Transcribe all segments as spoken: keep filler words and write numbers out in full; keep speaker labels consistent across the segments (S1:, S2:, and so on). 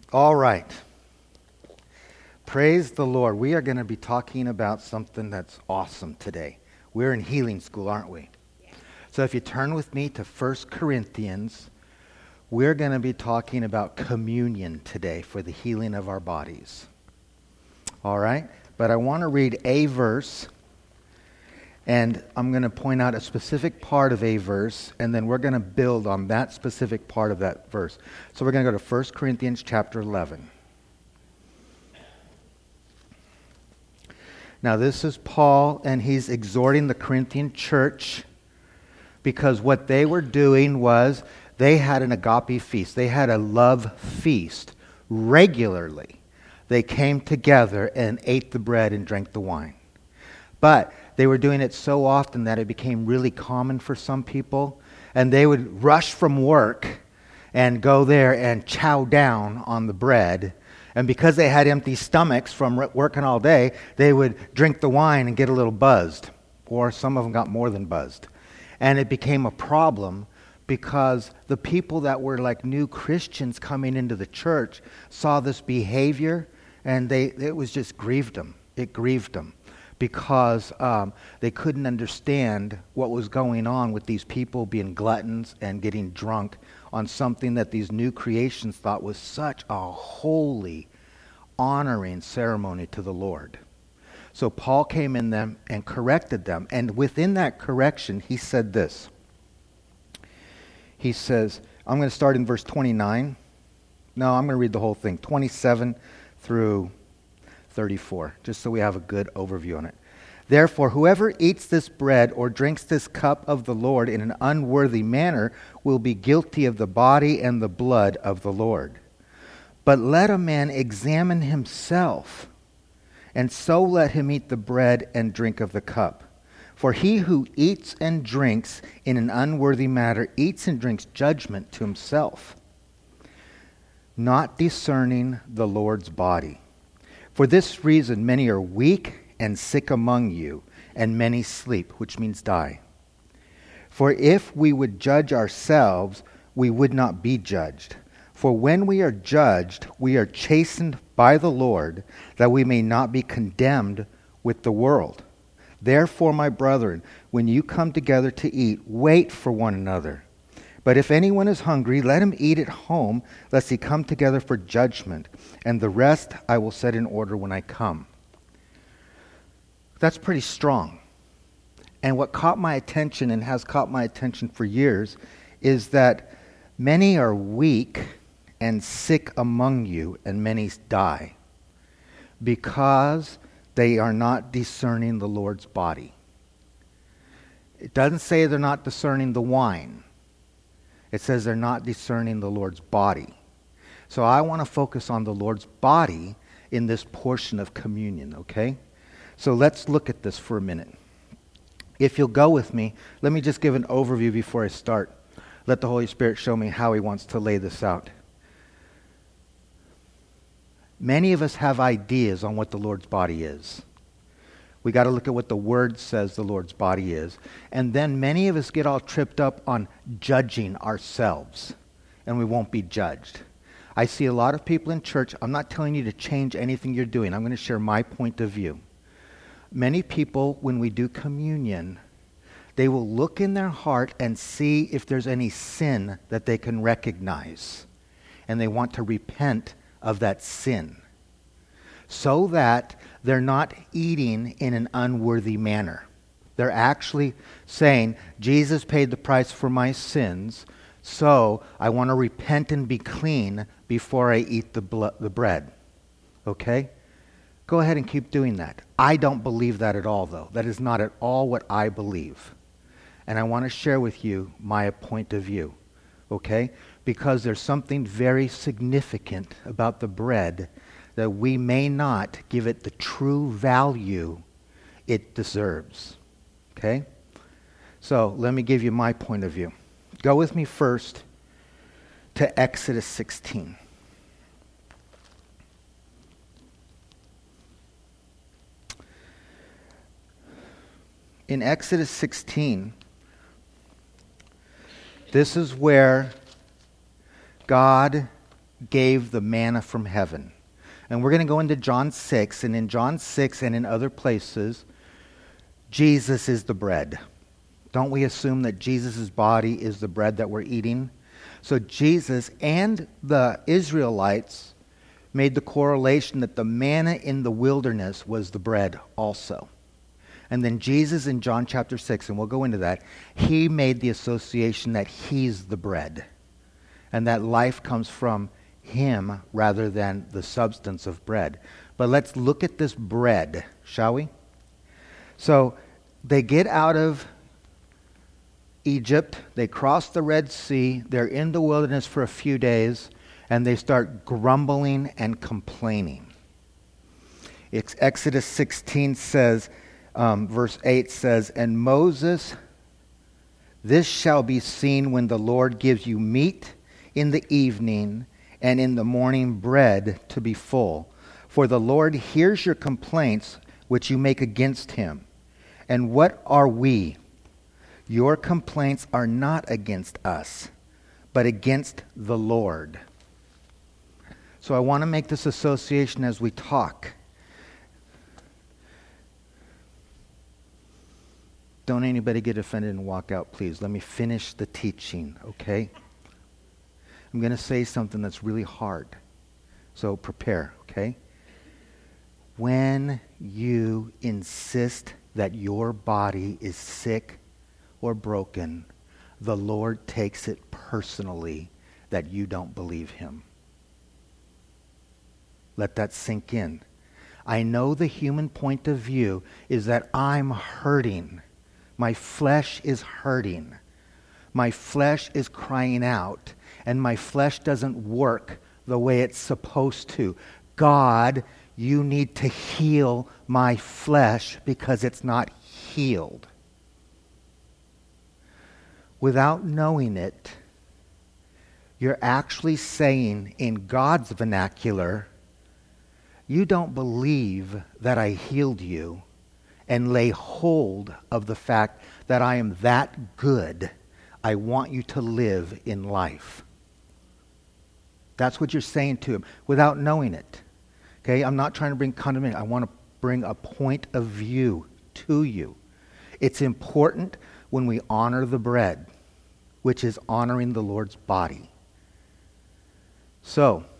S1: All right. Praise the Lord. We are going to be talking about something that's awesome today. We're in healing school, aren't we? Yeah. So if you turn with me to First Corinthians, we're going to be talking about communion today for the healing of our bodies. All right? But I want to read a verse, and I'm going to point out a specific part of a verse, and then we're going to build on that specific part of that verse. So we're going to go to First Corinthians chapter eleven. Now this is Paul, and he's exhorting the Corinthian church because what they were doing was they had an agape feast. They had a love feast regularly. They came together and ate the bread and drank the wine. But they were doing it so often that it became really common for some people, and they would rush from work and go there and chow down on the bread. And because they had empty stomachs from working all day, they would drink the wine and get a little buzzed. Or some of them got more than buzzed. And it became a problem because the people that were like new Christians coming into the church saw this behavior, and they it was just grieved them. It grieved them because um, they couldn't understand what was going on with these people being gluttons and getting drunk on something that these new creations thought was such a holy, honoring ceremony to the Lord. So Paul came in them and corrected them. And within that correction, he said this. He says, I'm going to start in verse twenty-nine. No, I'm going to read the whole thing, twenty-seven through thirty-four, just so we have a good overview on it. Therefore, whoever eats this bread or drinks this cup of the Lord in an unworthy manner will be guilty of the body and the blood of the Lord. But let a man examine himself, and so let him eat the bread and drink of the cup. For he who eats and drinks in an unworthy manner eats and drinks judgment to himself, not discerning the Lord's body. For this reason many are weak and sick among you, and many sleep, which means die. For if we would judge ourselves, we would not be judged. For when we are judged, we are chastened by the Lord, that we may not be condemned with the world. Therefore, my brethren, when you come together to eat, wait for one another. But if anyone is hungry, let him eat at home, lest he come together for judgment. And the rest I will set in order when I come. That's pretty strong. And what caught my attention and has caught my attention for years is that many are weak and sick among you, and many die, because they are not discerning the Lord's body. It doesn't say they're not discerning the wine. It says they're not discerning the Lord's body. So I want to focus on the Lord's body in this portion of communion, okay? So let's look at this for a minute. If you'll go with me, let me just give an overview before I start. Let the Holy Spirit show me how He wants to lay this out. Many of us have ideas on what the Lord's body is. We got to look at what the Word says the Lord's body is. And then many of us get all tripped up on judging ourselves, and we won't be judged. I see a lot of people in church. I'm not telling you to change anything you're doing. I'm going to share my point of view. Many people, when we do communion, they will look in their heart and see if there's any sin that they can recognize. And they want to repent of that sin, so that they're not eating in an unworthy manner. They're actually saying, Jesus paid the price for my sins, so I want to repent and be clean before I eat the, bl- the bread. Okay? Go ahead and keep doing that. I don't believe that at all, though. That is not at all what I believe. And I want to share with you my point of view. Okay? Because there's something very significant about the bread that we may not give it the true value it deserves. Okay? So let me give you my point of view. Go with me first to Exodus sixteen. In Exodus sixteen, this is where God gave the manna from heaven. And we're going to go into John six, and in John six and in other places, Jesus is the bread. Don't we assume that Jesus' body is the bread that we're eating? So Jesus and the Israelites made the correlation that the manna in the wilderness was the bread also. And then Jesus in John chapter six, and we'll go into that, he made the association that he's the bread. And that life comes from him rather than the substance of bread. But let's look at this bread, shall we? So they get out of Egypt, they cross the Red Sea, they're in the wilderness for a few days, and they start grumbling and complaining. It's Exodus sixteen says, um, verse eight says, "And Moses, this shall be seen when the Lord gives you meat in the evening, and in the morning bread to be full. For the Lord hears your complaints which you make against him. And what are we? Your complaints are not against us, but against the Lord." So I want to make this association as we talk. Don't anybody get offended and walk out, please. Let me finish the teaching, okay? I'm going to say something that's really hard. So prepare, okay? When you insist that your body is sick or broken, the Lord takes it personally that you don't believe him. Let that sink in. I know the human point of view is that I'm hurting. My flesh is hurting. My flesh is crying out, and my flesh doesn't work the way it's supposed to. God, you need to heal my flesh because it's not healed. Without knowing it, you're actually saying in God's vernacular, you don't believe that I healed you and lay hold of the fact that I am that good. I want you to live in life. That's what you're saying to him without knowing it. Okay, I'm not trying to bring condemnation. I want to bring a point of view to you. It's important when we honor the bread, which is honoring the Lord's body. So,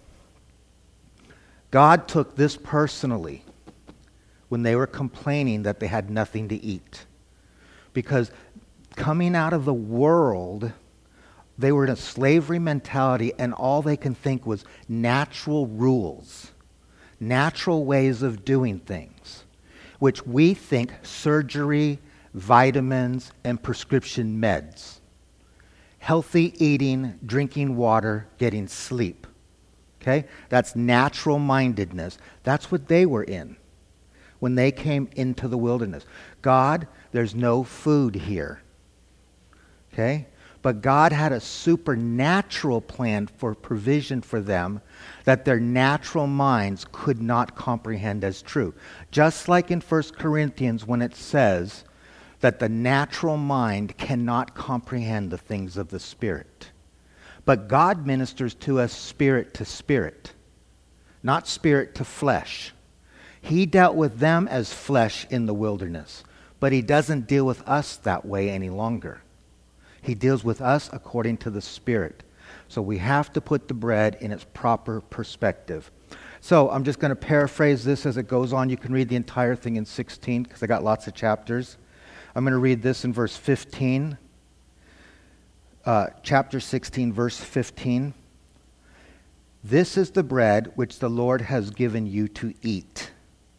S1: God took this personally when they were complaining that they had nothing to eat. Because coming out of the world, they were in a slavery mentality, and all they can think was natural rules, natural ways of doing things, which we think surgery, vitamins, and prescription meds. Healthy eating, drinking water, getting sleep. Okay? That's natural mindedness. That's what they were in when they came into the wilderness. God, there's no food here. Okay? But God had a supernatural plan for provision for them that their natural minds could not comprehend as true. Just like in First Corinthians when it says that the natural mind cannot comprehend the things of the Spirit. But God ministers to us spirit to spirit, not spirit to flesh. He dealt with them as flesh in the wilderness, but he doesn't deal with us that way any longer. He deals with us according to the Spirit. So we have to put the bread in its proper perspective. So I'm just going to paraphrase this as it goes on. You can read the entire thing in sixteen because I got lots of chapters. I'm going to read this in verse fifteen. Uh, chapter sixteen, verse fifteen. "This is the bread which the Lord has given you to eat.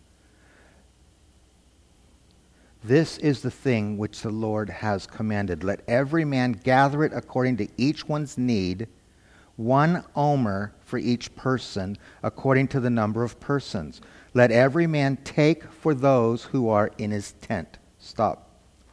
S1: This is the thing which the Lord has commanded. Let every man gather it according to each one's need, one omer for each person, according to the number of persons. Let every man take for those who are in his tent." Stop.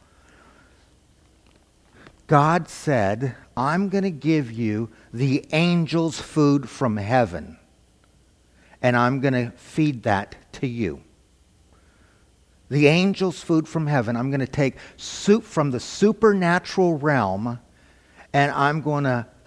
S1: God said, I'm going to give you the angels' food from heaven, and I'm going to feed that to you. The angels' food from heaven. I'm going to take soup from the supernatural realm, and I'm going to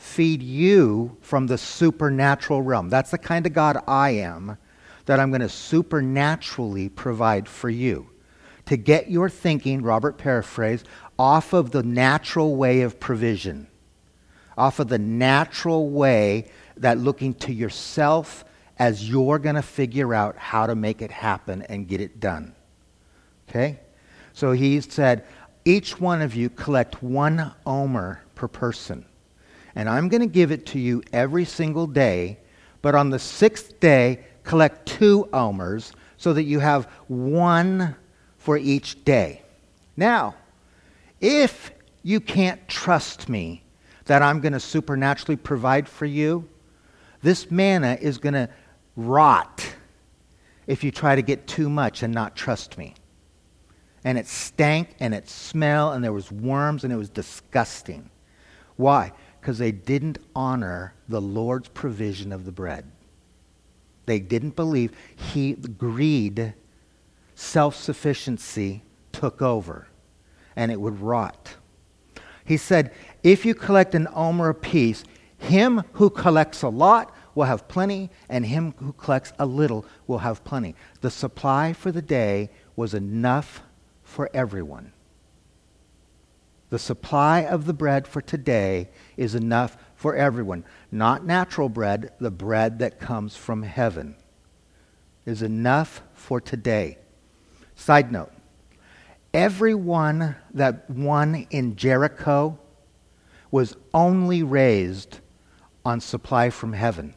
S1: feed you from the supernatural realm. That's the kind of God I am, that I'm going to supernaturally provide for you. To get your thinking, Robert paraphrased, off of the natural way of provision. Off of the natural way that looking to yourself as you're going to figure out how to make it happen and get it done. Okay? So he said, each one of you collect one omer per person. And I'm going to give it to you every single day, but on the sixth day, collect two omers so that you have one for each day. Now, if you can't trust me that I'm going to supernaturally provide for you, this manna is going to rot if you try to get too much and not trust me. And it stank and it smelled and there was worms and it was disgusting. Why? Because they didn't honor the Lord's provision of the bread. They didn't believe. He greed, self-sufficiency took over and it would rot. He said, if you collect an omer apiece, him who collects a lot will have plenty, and him who collects a little will have plenty. The supply for the day was enough for everyone. The supply of the bread for today is enough for everyone. Not natural bread, the bread that comes from heaven is enough for today. Side note, everyone that won in Jericho was only raised on supply from heaven.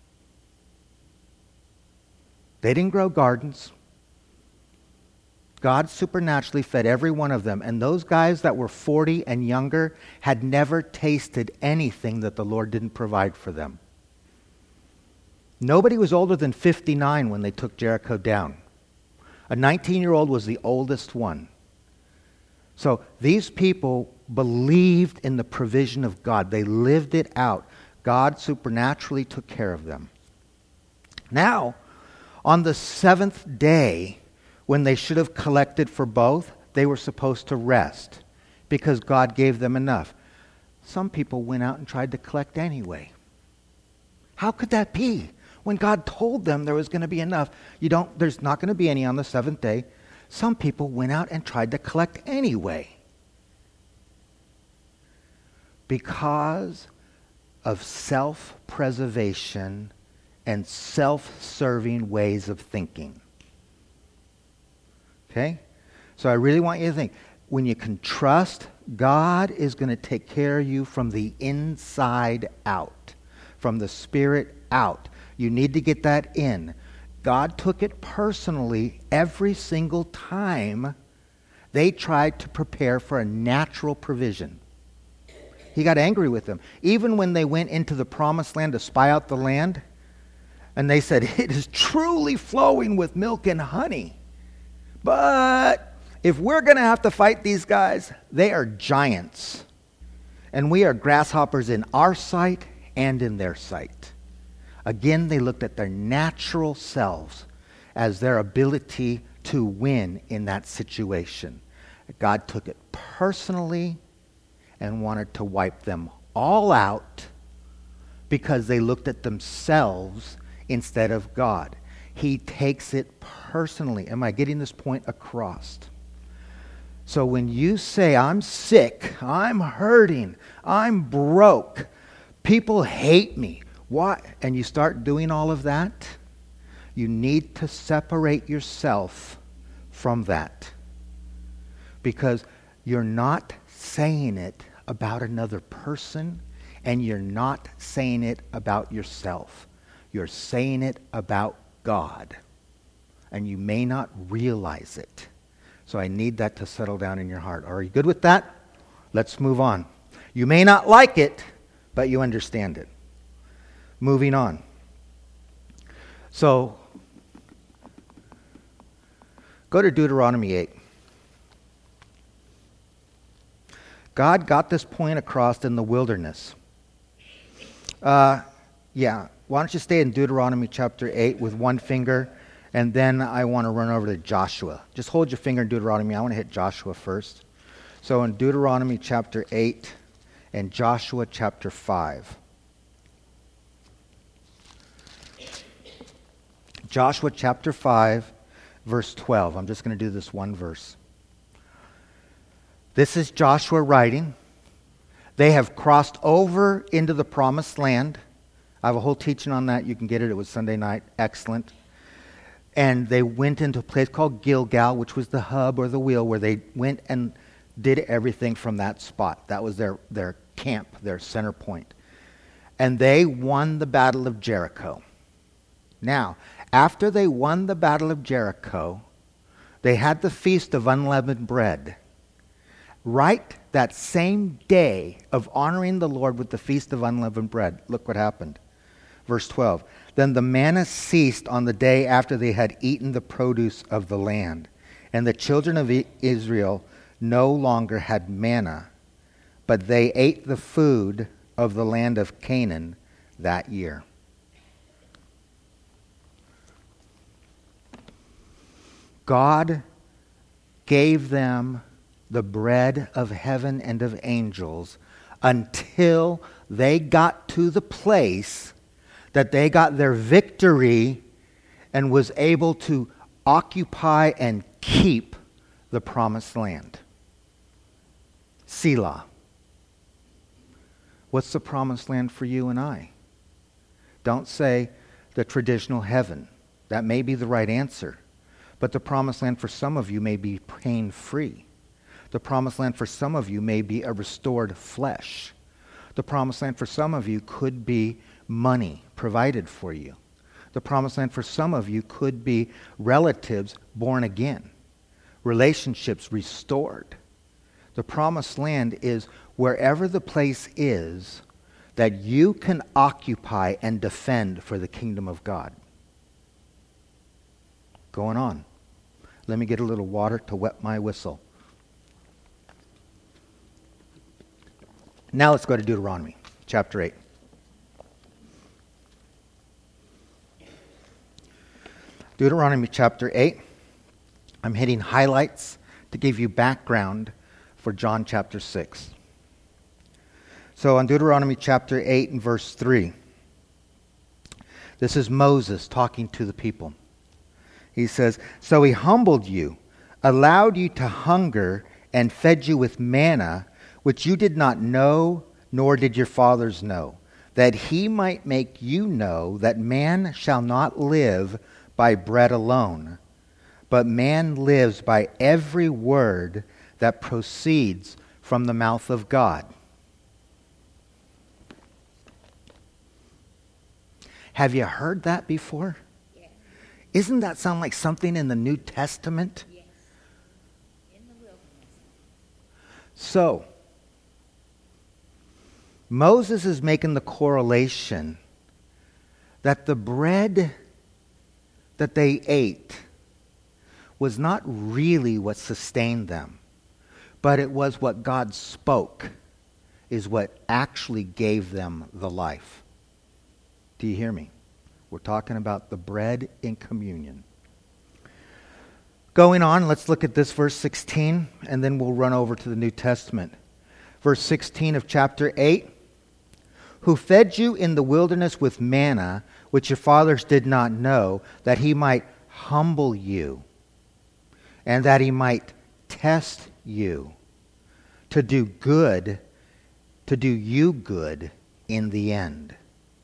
S1: They didn't grow gardens. God supernaturally fed every one of them. And those guys that were forty and younger had never tasted anything that the Lord didn't provide for them. Nobody was older than fifty-nine when they took Jericho down. A nineteen-year-old was the oldest one. So these people believed in the provision of God. They lived it out. God supernaturally took care of them. Now, on the seventh day, when they should have collected for both, they were supposed to rest because God gave them enough. Some people went out and tried to collect anyway. How could that be? When God told them there was going to be enough, you don't, there's not going to be any on the seventh day. Some people went out and tried to collect anyway. Because of self-preservation and self-serving ways of thinking. Okay? So I really want you to think, when you can trust, God is going to take care of you from the inside out, from the spirit out. You need to get that in. God took it personally every single time they tried to prepare for a natural provision. He got angry with them. Even when they went into the promised land to spy out the land, and they said, it is truly flowing with milk and honey. But if we're going to have to fight these guys, they are giants. And we are grasshoppers in our sight and in their sight. Again, they looked at their natural selves as their ability to win in that situation. God took it personally and wanted to wipe them all out because they looked at themselves instead of God. He takes it personally. Am I getting this point across? So when you say, I'm sick, I'm hurting, I'm broke, people hate me, why? And you start doing all of that, you need to separate yourself from that. Because you're not saying it about another person, and you're not saying it about yourself. You're saying it about God. And you may not realize it. So I need that to settle down in your heart. Are you good with that? Let's move on. You may not like it, but you understand it. Moving on. So, go to Deuteronomy eight. God got this point across in the wilderness. Uh, yeah, why don't you stay in Deuteronomy chapter eight with one finger, and then I want to run over to Joshua. Just hold your finger in Deuteronomy. I want to hit Joshua first. So in Deuteronomy chapter eight and Joshua chapter five. Joshua chapter five, verse twelve. I'm just going to do this one verse. This is Joshua writing. They have crossed over into the promised land. I have a whole teaching on that. You can get it. It was Sunday night. Excellent. And they went into a place called Gilgal, which was the hub or the wheel where they went and did everything from that spot. That was their, their camp, their center point. And they won the Battle of Jericho. Now, after they won the Battle of Jericho, they had the Feast of Unleavened Bread. Right that same day of honoring the Lord with the Feast of Unleavened Bread, look what happened. Verse twelve, then the manna ceased on the day after they had eaten the produce of the land. And the children of Israel no longer had manna, but they ate the food of the land of Canaan that year. God gave them the bread of heaven and of angels until they got to the place that they got their victory and was able to occupy and keep the promised land. Selah. What's the promised land for you and I? Don't say the traditional heaven. That may be the right answer. But the promised land for some of you may be pain-free. The promised land for some of you may be a restored flesh. The promised land for some of you could be money provided for you. The promised land for some of you could be relatives born again, relationships restored. The promised land is wherever the place is that you can occupy and defend for the kingdom of God. Going on. Let me get a little water to wet my whistle. Now let's go to Deuteronomy chapter eight. Deuteronomy chapter eight. I'm hitting highlights to give you background for John chapter six. So on Deuteronomy chapter eight and verse three, this is Moses talking to the people. He says, so he humbled you, allowed you to hunger, and fed you with manna, which you did not know, nor did your fathers know, that he might make you know that man shall not live by bread alone, but man lives by every word that proceeds from the mouth of God. Have you heard that before? Yes. Isn't that sound like something in the New Testament? Yes. In the wilderness. So, Moses is making the correlation that the bread that they ate was not really what sustained them, but it was what God spoke is what actually gave them the life. Do you hear me? We're talking about the bread in communion. Going on, let's look at this verse sixteen, and then we'll run over to the New Testament. Verse sixteen of chapter eight. Who fed you in the wilderness with manna, which your fathers did not know, that he might humble you, and that he might test you, to do good, to do you good in the end.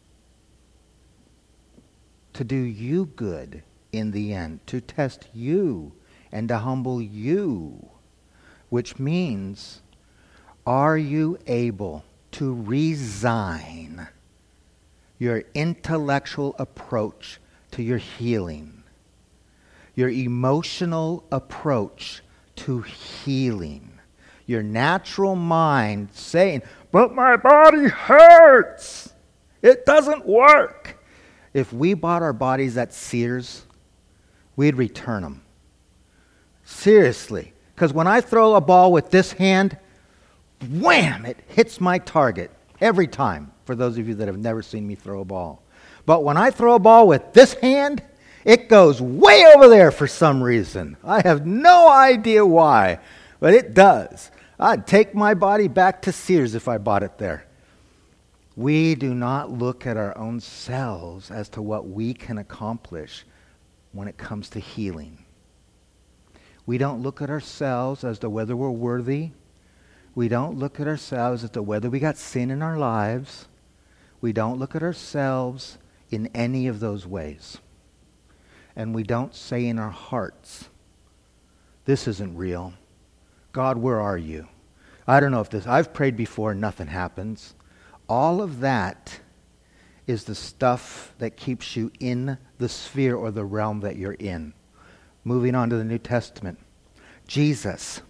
S1: To do you good in the end, to test you and to humble you, which means, are you able to resign your intellectual approach to your healing, your emotional approach to healing, your natural mind saying, but my body hurts, it doesn't work. If we bought our bodies at Sears, we'd return them. Seriously. Because when I throw a ball with this hand, wham, it hits my target every time, for those of you that have never seen me throw a ball. But when I throw a ball with this hand, it goes way over there for some reason. I have no idea why, but it does. I'd take my body back to Sears if I bought it there. We do not look at our own selves as to what we can accomplish when it comes to healing. We don't look at ourselves as to whether we're worthy. We don't look at ourselves as to whether we got sin in our lives. We don't look at ourselves in any of those ways. And we don't say in our hearts, this isn't real. God, where are you? I don't know if this, I've prayed before and nothing happens. All of that is the stuff that keeps you in the sphere or the realm that you're in. Moving on to the New Testament. Jesus.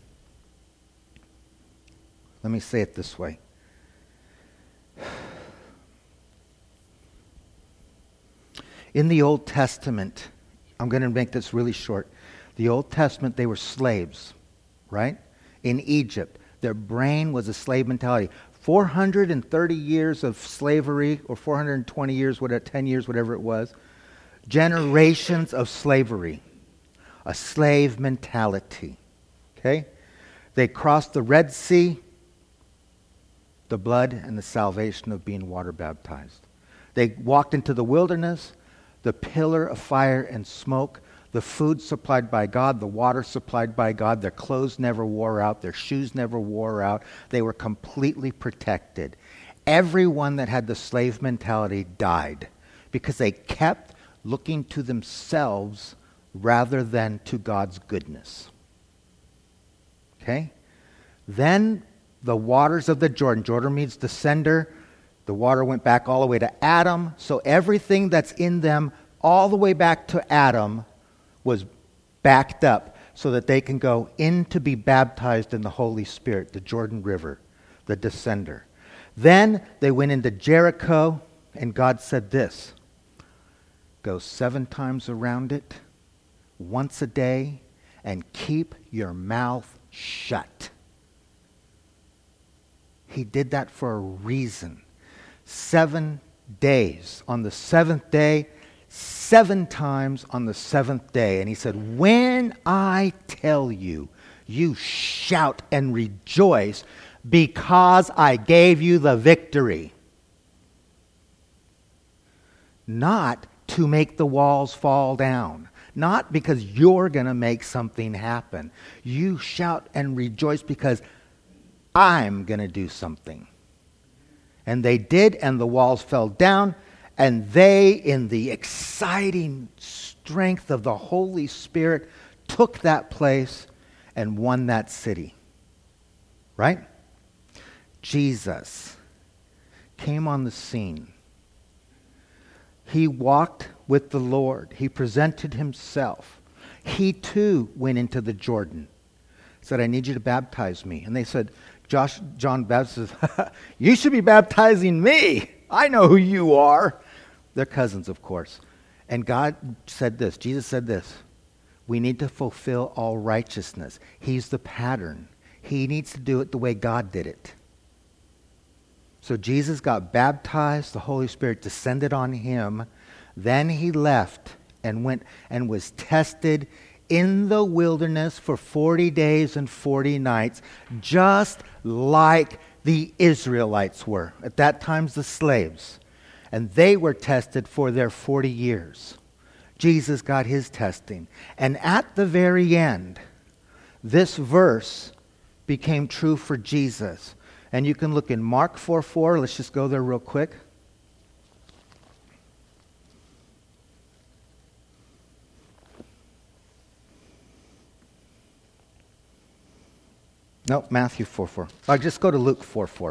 S1: Let me say it this way. In the Old Testament, I'm going to make this really short. The Old Testament, they were slaves, right? In Egypt, their brain was a slave mentality. four hundred thirty years of slavery, or four hundred twenty years, whatever, ten years, whatever it was. Generations of slavery. A slave mentality. Okay? They crossed the Red Sea, the blood and the salvation of being water baptized. They walked into the wilderness, the pillar of fire and smoke, the food supplied by God, the water supplied by God. Their clothes never wore out. Their shoes never wore out. They were completely protected. Everyone that had the slave mentality died because they kept looking to themselves rather than to God's goodness. Okay? Then the waters of the Jordan. Jordan means descender. The water went back all the way to Adam. So everything that's in them all the way back to Adam was backed up so that they can go in to be baptized in the Holy Spirit, the Jordan River, the descender. Then they went into Jericho, and God said this, go seven times around it, once a day, and keep your mouth shut. He did that for a reason. Seven days. On the seventh day, seven times on the seventh day. And he said, when I tell you, you shout and rejoice because I gave you the victory. Not to make the walls fall down. Not because you're going to make something happen. You shout and rejoice because I'm going to do something. And they did, and the walls fell down, and they, in the exciting strength of the Holy Spirit, took that place and won that city. Right? Jesus came on the scene. He walked with the Lord. He presented himself. He too went into the Jordan. Said, I need you to baptize me. And they said, Josh, John Baptist says, you should be baptizing me. I know who you are. They're cousins, of course. And God said this, Jesus said this, we need to fulfill all righteousness. He's the pattern. He needs to do it the way God did it. So Jesus got baptized, the Holy Spirit descended on him. Then he left and went and was tested in the wilderness for forty days and forty nights, just like the Israelites were. At that time, the slaves. And they were tested for their forty years. Jesus got his testing. And at the very end, this verse became true for Jesus. And you can look in Mark four four. Let's just go there real quick. No, Matthew four four. I'll just go to Luke four four.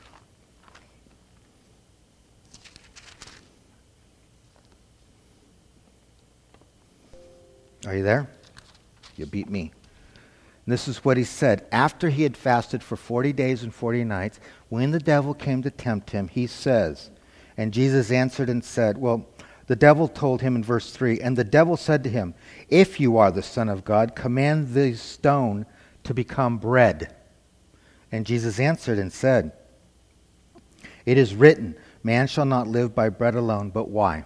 S1: Are you there? You beat me. And this is what he said. After he had fasted for forty days and forty nights, when the devil came to tempt him, he says, and Jesus answered and said, well, the devil told him in verse three, and the devil said to him, if you are the Son of God, command this stone to become bread. And Jesus answered and said, it is written, man shall not live by bread alone, but why?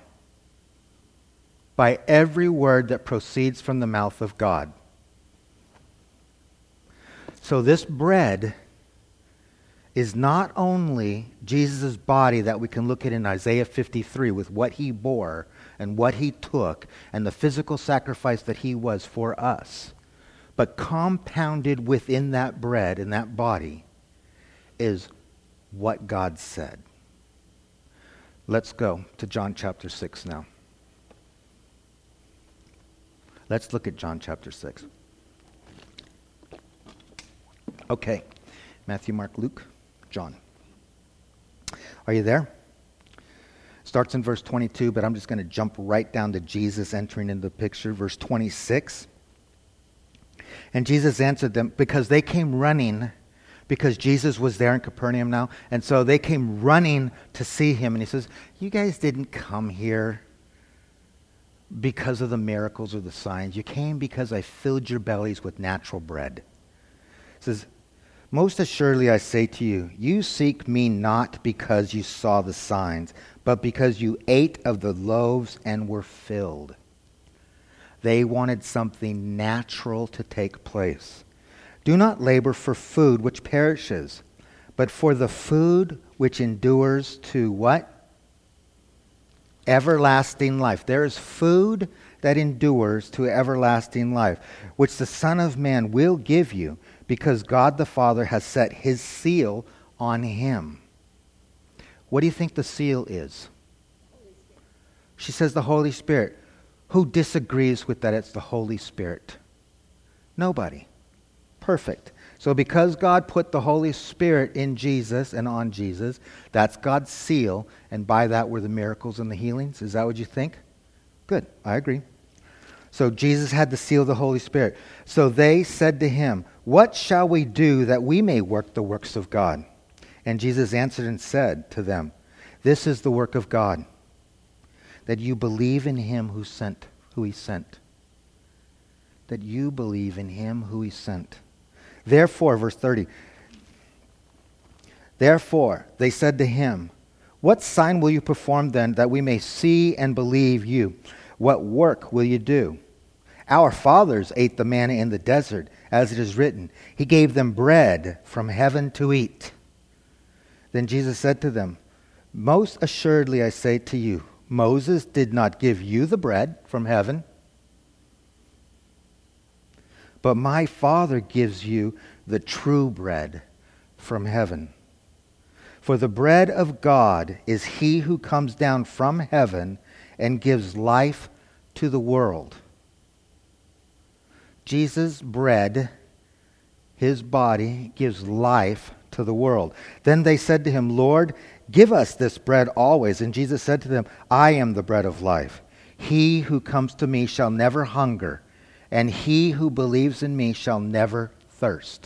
S1: By every word that proceeds from the mouth of God. So this bread is not only Jesus' body that we can look at in Isaiah fifty-three with what he bore and what he took and the physical sacrifice that he was for us, but compounded within that bread and that body is what God said. Let's go to John chapter six now. Let's look at John chapter six. Okay, Matthew, Mark, Luke, John. Are you there? Starts in verse twenty-two, but I'm just going to jump right down to Jesus entering into the picture. Verse twenty-six. And Jesus answered them, because they came running, because Jesus was there in Capernaum now, and so they came running to see him. And he says, you guys didn't come here because of the miracles or the signs. You came because I filled your bellies with natural bread. He says, most assuredly I say to you, you seek me not because you saw the signs, but because you ate of the loaves and were filled. They wanted something natural to take place. Do not labor for food which perishes, but for the food which endures to what? Everlasting life. There is food that endures to everlasting life, which the Son of Man will give you, because God the Father has set his seal on him. What do you think the seal is? She says the Holy Spirit. Who disagrees with that it's the Holy Spirit? Nobody. Perfect. So because God put the Holy Spirit in Jesus and on Jesus, that's God's seal, and by that were the miracles and the healings. Is that what you think? Good. I agree. So Jesus had the seal of the Holy Spirit. So they said to him, what shall we do that we may work the works of God? And Jesus answered and said to them, this is the work of God, that you believe in him who sent, who he sent. That you believe in him who he sent. Therefore, verse thirty, therefore they said to him, what sign will you perform then that we may see and believe you? What work will you do? Our fathers ate the manna in the desert, as it is written, he gave them bread from heaven to eat. Then Jesus said to them, most assuredly I say to you, Moses did not give you the bread from heaven, but my Father gives you the true bread from heaven. For the bread of God is he who comes down from heaven and gives life to the world. Jesus' bread, his body, gives life to the world. Then they said to him, Lord, give us this bread always. And Jesus said to them, I am the bread of life. He who comes to me shall never hunger, and he who believes in me shall never thirst.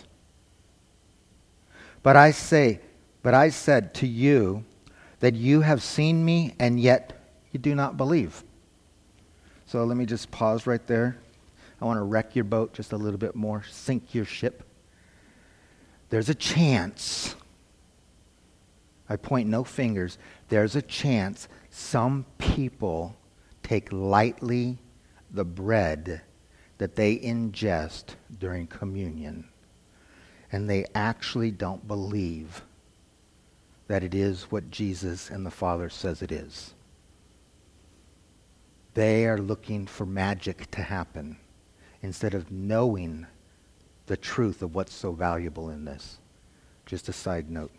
S1: But I say, but I said to you that you have seen me, and yet you do not believe. So let me just pause right there. I want to wreck your boat just a little bit more, sink your ship. There's a chance, I point no fingers, there's a chance some people take lightly the bread that they ingest during communion, and they actually don't believe that it is what Jesus and the Father says it is. They are looking for magic to happen instead of knowing the truth of what's so valuable in this. Just a side note.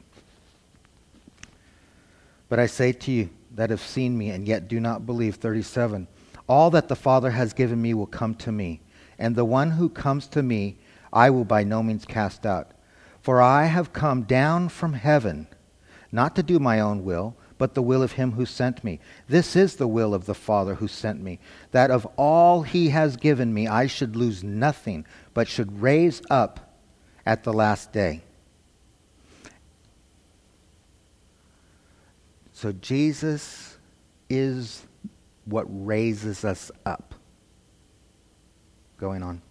S1: But I say to you that have seen me and yet do not believe, thirty-seven, all that the Father has given me will come to me, and the one who comes to me I will by no means cast out. For I have come down from heaven, not to do my own will, but the will of him who sent me. This is the will of the Father who sent me, that of all he has given me I should lose nothing, but should raise up at the last day. So Jesus is what raises us up. Going on.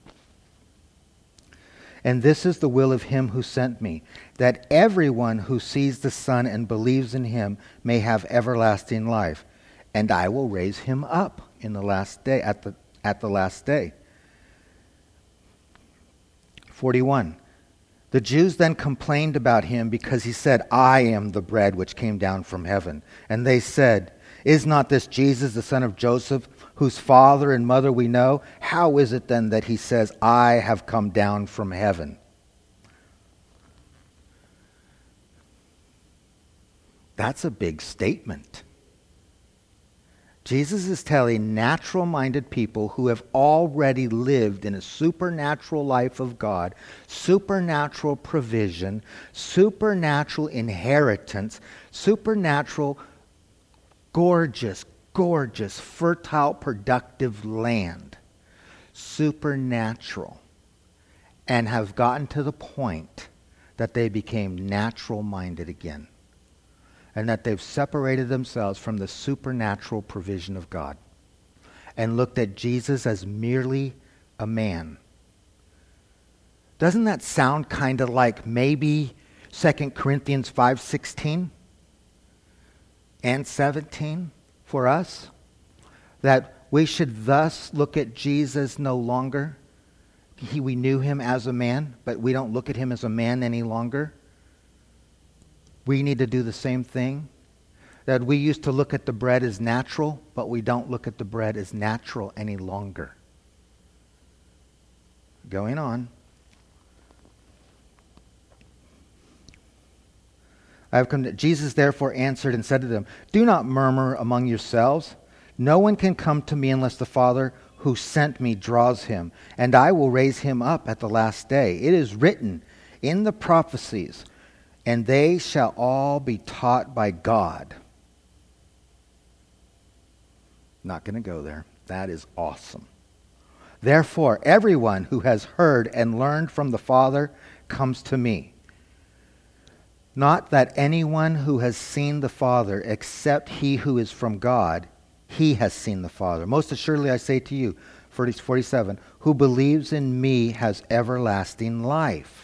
S1: And this is the will of him who sent me, that everyone who sees the Son and believes in him may have everlasting life, and I will raise him up in the last day, at the at the last day. forty-one. The Jews then complained about him because he said, I am the bread which came down from heaven. And they said, is not this Jesus, the son of Joseph, whose father and mother we know? How is it then that he says, I have come down from heaven? That's a big statement. Jesus is telling natural-minded people who have already lived in a supernatural life of God, supernatural provision, supernatural inheritance, supernatural, gorgeous, gorgeous, fertile, productive land. Supernatural. And have gotten to the point that they became natural-minded again. And that they've separated themselves from the supernatural provision of God and looked at Jesus as merely a man. Doesn't that sound kind of like maybe Second Corinthians five sixteen and seventeen for us? That we should thus look at Jesus no longer. He, we knew him as a man, but we don't look at him as a man any longer. We need to do the same thing. That we used to look at the bread as natural, but we don't look at the bread as natural any longer. Going on. I have come to, Jesus therefore answered and said to them, do not murmur among yourselves. No one can come to me unless the Father who sent me draws him, and I will raise him up at the last day. It is written in the prophecies, and they shall all be taught by God. Not going to go there. That is awesome. Therefore, everyone who has heard and learned from the Father comes to me. Not that anyone who has seen the Father, except he who is from God, he has seen the Father. Most assuredly I say to you, verse forty-seven, who believes in me has everlasting life.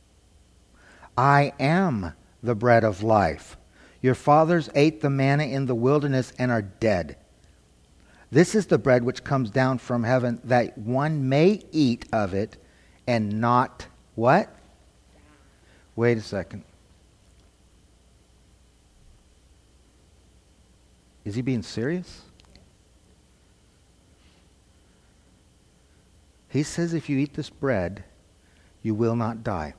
S1: I am the bread of life. Your fathers ate the manna in the wilderness and are dead. This is the bread which comes down from heaven, that one may eat of it and not what? Wait a second. Is he being serious? He says if you eat this bread, you will not die.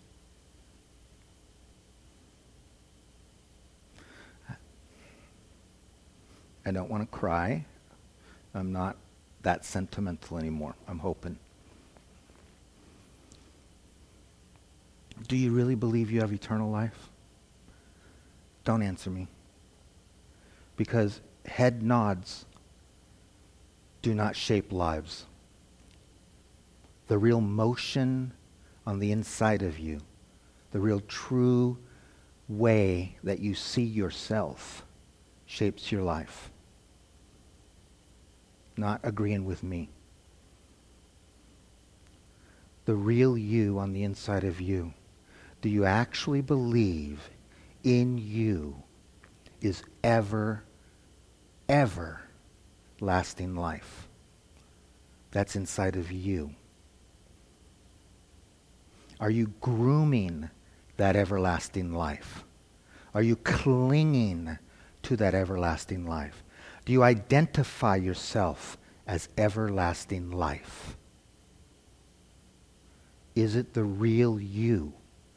S1: I don't want to cry. I'm not that sentimental anymore, I'm hoping. Do you really believe you have eternal life? Don't answer me. Because head nods do not shape lives. The real motion on the inside of you, the real true way that you see yourself shapes your life. Not agreeing with me. The real you on the inside of you. Do you actually believe in you is ever, ever lasting life? That's inside of you. Are you grooming that everlasting life? Are you clinging to that everlasting life? Do you identify yourself as everlasting life? Is it the real you?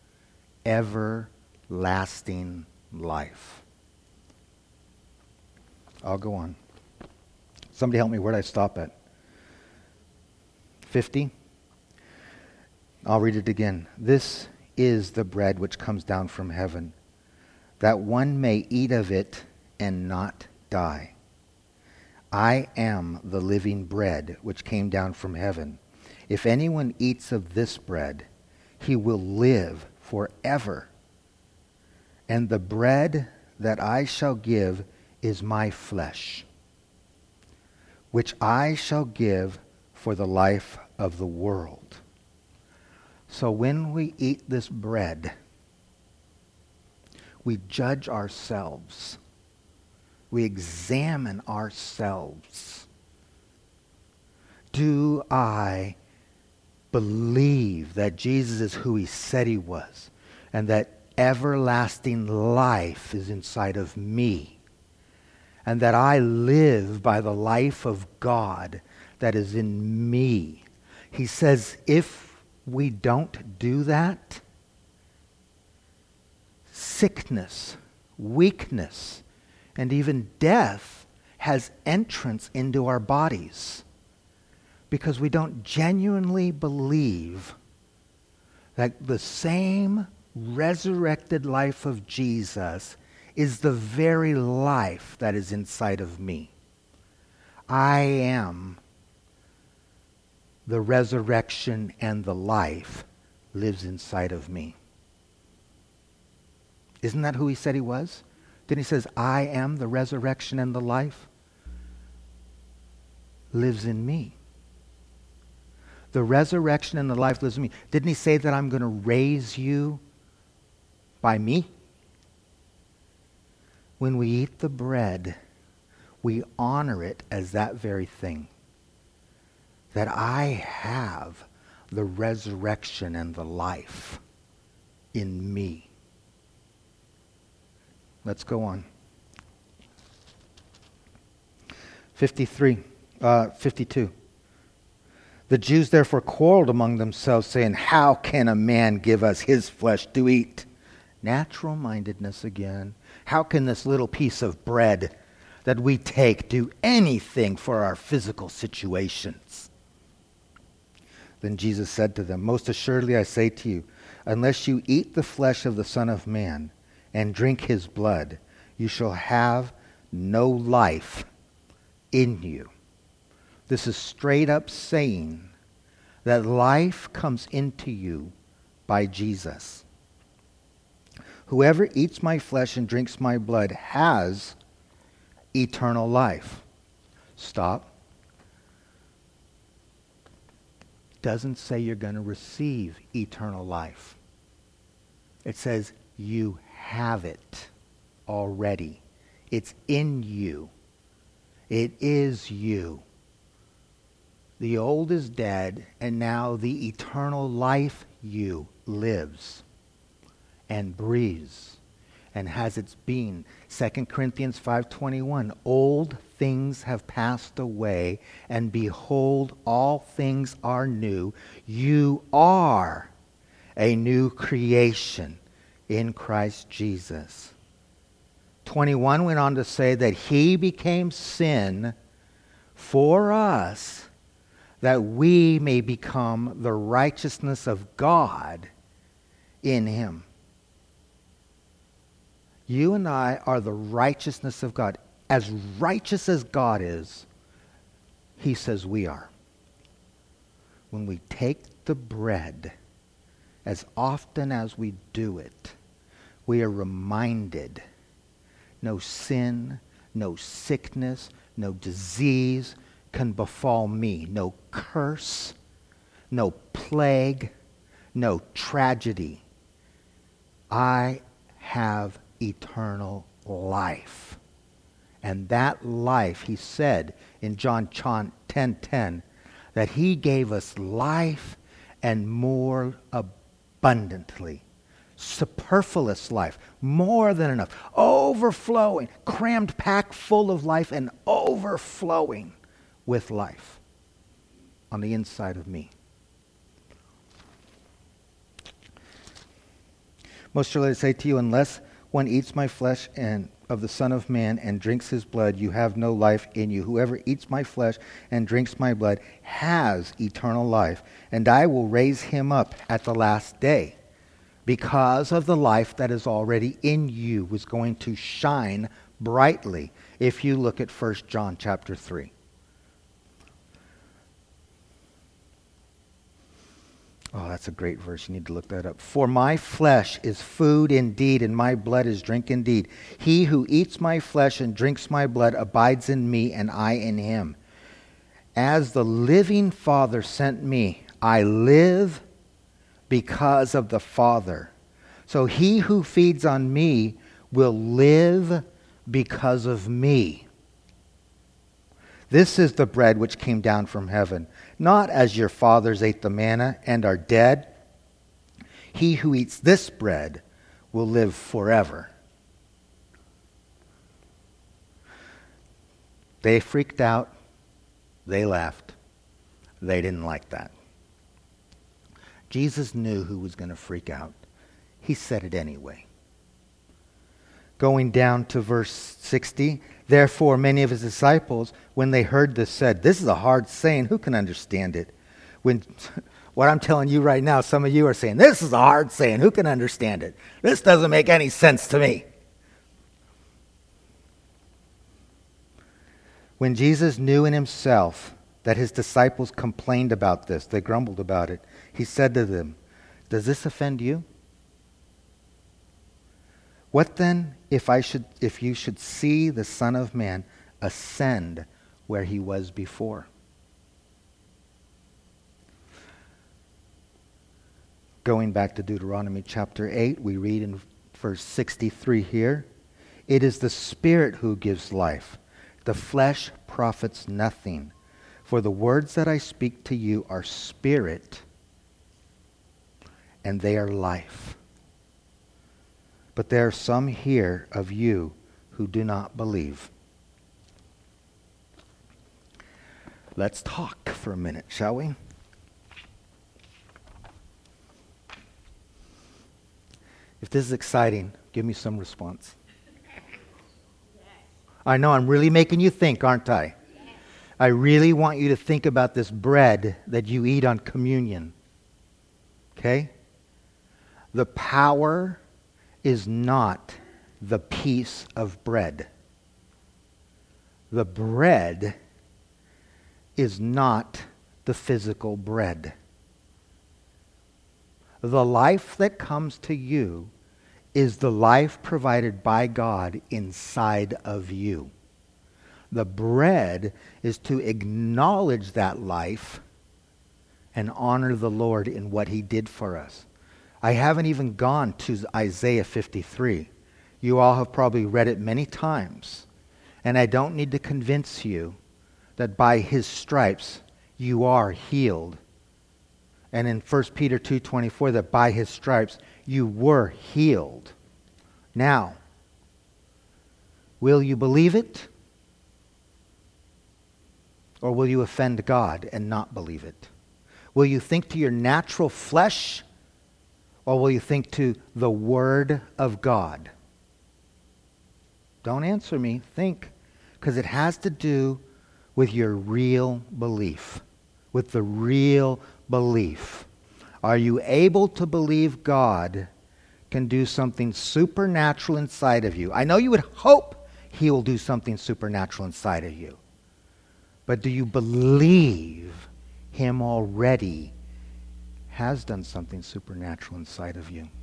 S1: Everlasting life. I'll go on. Somebody help me. Where did I stop at? fifty? I'll read it again. This is the bread which comes down from heaven, that one may eat of it and not die. I am the living bread which came down from heaven. If anyone eats of this bread, he will live forever. And the bread that I shall give is my flesh, which I shall give for the life of the world. So when we eat this bread, we judge ourselves. We examine ourselves. Do I believe that Jesus is who he said he was, and that everlasting life is inside of me, and that I live by the life of God that is in me. He says if we don't do that, sickness, weakness, and even death has entrance into our bodies, because we don't genuinely believe that the same resurrected life of Jesus is the very life that is inside of me. I am the resurrection, and the life lives inside of me. Isn't that who he said he was? Then he says, I am the resurrection and the life lives in me. The resurrection and the life lives in me. Didn't he say that I'm going to raise you by me? When we eat the bread, we honor it as that very thing. That I have the resurrection and the life in me. Let's go on. fifty-three, uh, fifty-two. The Jews therefore quarreled among themselves, saying, how can a man give us his flesh to eat? Natural mindedness again. How can this little piece of bread that we take do anything for our physical situations? Then Jesus said to them, most assuredly I say to you, unless you eat the flesh of the Son of Man and drink his blood, you shall have no life in you. This is straight up saying that life comes into you by Jesus. Whoever eats my flesh and drinks my blood has eternal life. Stop. Doesn't say you're going to receive eternal life. It says you have it already. It's in you. It is you. The old is dead, and now the eternal life you lives and breathes and has its being. Second Corinthians five twenty-one, old things have passed away, and behold, all things are new. You are a new creation in Christ Jesus. twenty-one went on to say that he became sin for us, that we may become the righteousness of God in him. You and I are the righteousness of God. As righteous as God is, he says we are. When we take the bread, as often as we do it, we are reminded no sin, no sickness, no disease can befall me. No curse, no plague, no tragedy. I have eternal life. And that life, he said in John ten ten, that he gave us life and more abundantly. Superfluous life, more than enough, overflowing, crammed, packed full of life and overflowing with life on the inside of me. Most surely I say to you, unless one eats my flesh and of the Son of Man and drinks his blood, you have no life in you. Whoever eats my flesh and drinks my blood has eternal life, and I will raise him up at the last day, because of the life that is already in you was going to shine brightly if you look at First John chapter three. Oh, that's a great verse. You need to look that up. For my flesh is food indeed, and my blood is drink indeed. He who eats my flesh and drinks my blood abides in me, and I in him. As the living Father sent me, I live because of the Father. So he who feeds on me will live because of me. This is the bread which came down from heaven, not as your fathers ate the manna and are dead. He who eats this bread will live forever. They freaked out. They laughed. They didn't like that. Jesus knew who was going to freak out. He said it anyway. Going down to verse sixty, therefore many of his disciples, when they heard this, said, this is a hard saying. Who can understand it? When what I'm telling you right now, some of you are saying, this is a hard saying. Who can understand it? This doesn't make any sense to me. When Jesus knew in himself that his disciples complained about this, they grumbled about it, he said to them, does this offend you? What then if I should if you should see the Son of Man ascend where he was before? Going back to Deuteronomy chapter eight, we read in verse sixty-three here, it is the Spirit who gives life. The flesh profits nothing. For the words that I speak to you are spirit, and they are life. But there are some here of you who do not believe. Let's talk for a minute, shall we? If this is exciting, give me some response. I know I'm really making you think, aren't I? I really want you to think about this bread that you eat on communion. Okay? The power is not the piece of bread. The bread is not the physical bread. The life that comes to you is the life provided by God inside of you. The bread is to acknowledge that life and honor the Lord in what he did for us. I haven't even gone to Isaiah fifty-three. You all have probably read it many times. And I don't need to convince you that by his stripes you are healed. And in First Peter two twenty-four, that by his stripes you were healed. Now, will you believe it? Or will you offend God and not believe it? Will you think to your natural flesh? Or will you think to the Word of God? Don't answer me. Think. Because it has to do with your real belief. With the real belief. Are you able to believe God can do something supernatural inside of you? I know you would hope he will do something supernatural inside of you. But do you believe him already has done something supernatural inside of you?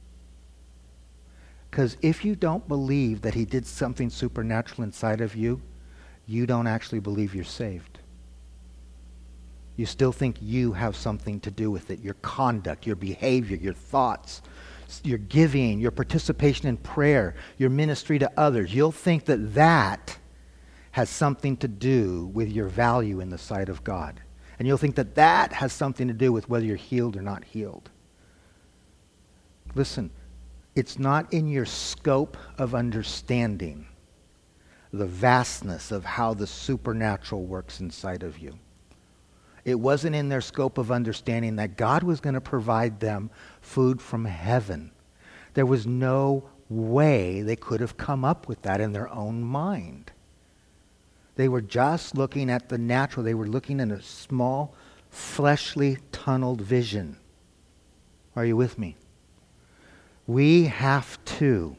S1: Because if you don't believe that he did something supernatural inside of you, you don't actually believe you're saved. You still think you have something to do with it. Your conduct, your behavior, your thoughts, your giving, your participation in prayer, your ministry to others. You'll think that that has something to do with your value in the sight of God. And you'll think that that has something to do with whether you're healed or not healed. Listen, it's not in your scope of understanding the vastness of how the supernatural works inside of you. It wasn't in their scope of understanding that God was going to provide them food from heaven. There was no way they could have come up with that in their own mind. They were just looking at the natural. They were looking in a small, fleshly, tunneled vision. Are you with me? We have to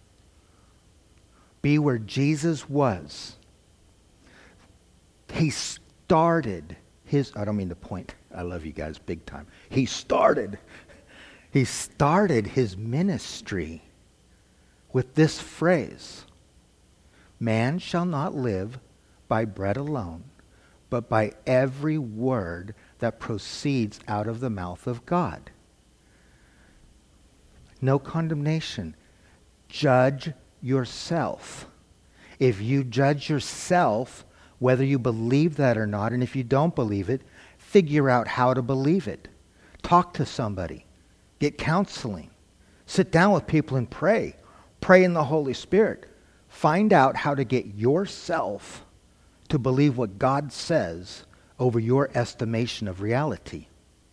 S1: be where Jesus was. He started his, I don't mean to point. I love you guys big time. He started, he started his ministry with this phrase, man shall not live by bread alone, but by every word that proceeds out of the mouth of God. No condemnation. Judge yourself. If you judge yourself whether you believe that or not. And if you don't believe it, figure out how to believe it. Talk to somebody. Get counseling. Sit down with people and pray. Pray in the Holy Spirit. Find out how to get yourself to believe what God says over your estimation of reality.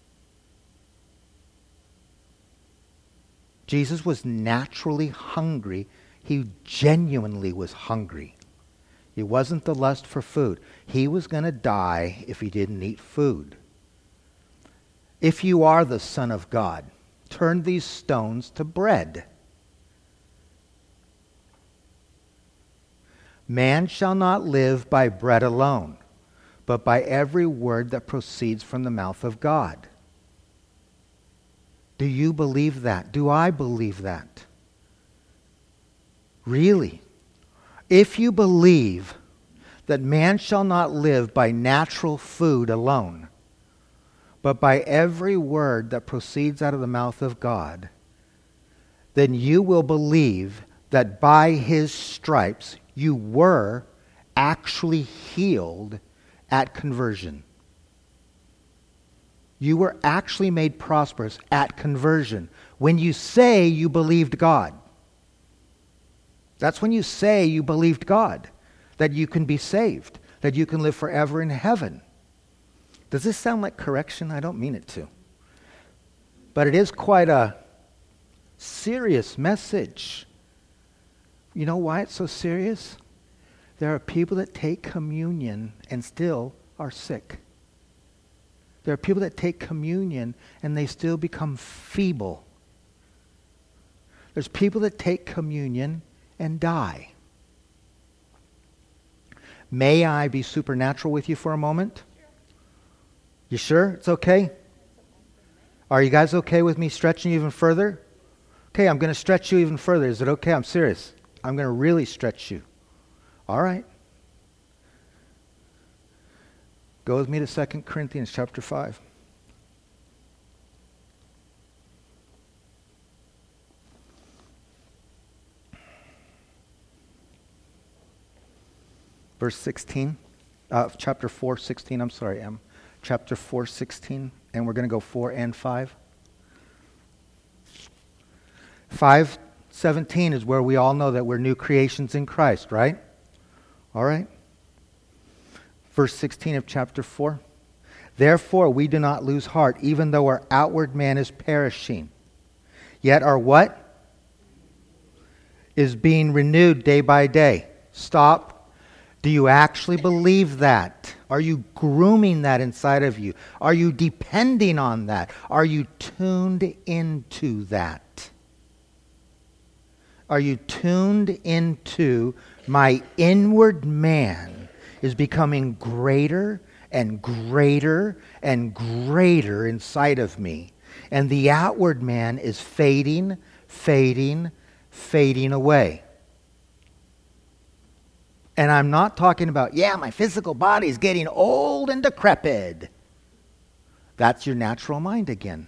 S1: Jesus was naturally hungry. He genuinely was hungry. It wasn't the lust for food. He was going to die if he didn't eat food. If you are the Son of God, turn these stones to bread. Man shall not live by bread alone, but by every word that proceeds from the mouth of God. Do you believe that? Do I believe that? Really? If you believe that man shall not live by natural food alone, but by every word that proceeds out of the mouth of God, then you will believe that by his stripes you were actually healed at conversion. You were actually made prosperous at conversion. When you say you believed God. That's when you say you believed God. That you can be saved. That you can live forever in heaven. Does this sound like correction? I don't mean it to. But it is quite a serious message. You know why it's so serious? There are people that take communion and still are sick. There are people that take communion and they still become feeble. There's people that take communion and die. May I be supernatural with you for a moment? You sure it's okay? Are you guys okay with me stretching you even further? Okay, I'm going to stretch you even further. Is it okay? I'm serious. I'm going to really stretch you. All right. Go with me to Second Corinthians chapter five. Verse sixteen. Uh, chapter four, sixteen. I'm sorry, Em. Chapter four, sixteen. And we're going to go four and five. five seventeen is where we all know that we're new creations in Christ, right? All right. Verse sixteen of chapter four. Therefore we do not lose heart, even though our outward man is perishing. Yet our what? Is being renewed day by day. Stop. Do you actually believe that? Are you grooming that inside of you? Are you depending on that? Are you tuned into that? Are you tuned into my inward man is becoming greater and greater and greater inside of me. And the outward man is fading, fading, fading away. And I'm not talking about, yeah, my physical body is getting old and decrepit. That's your natural mind again.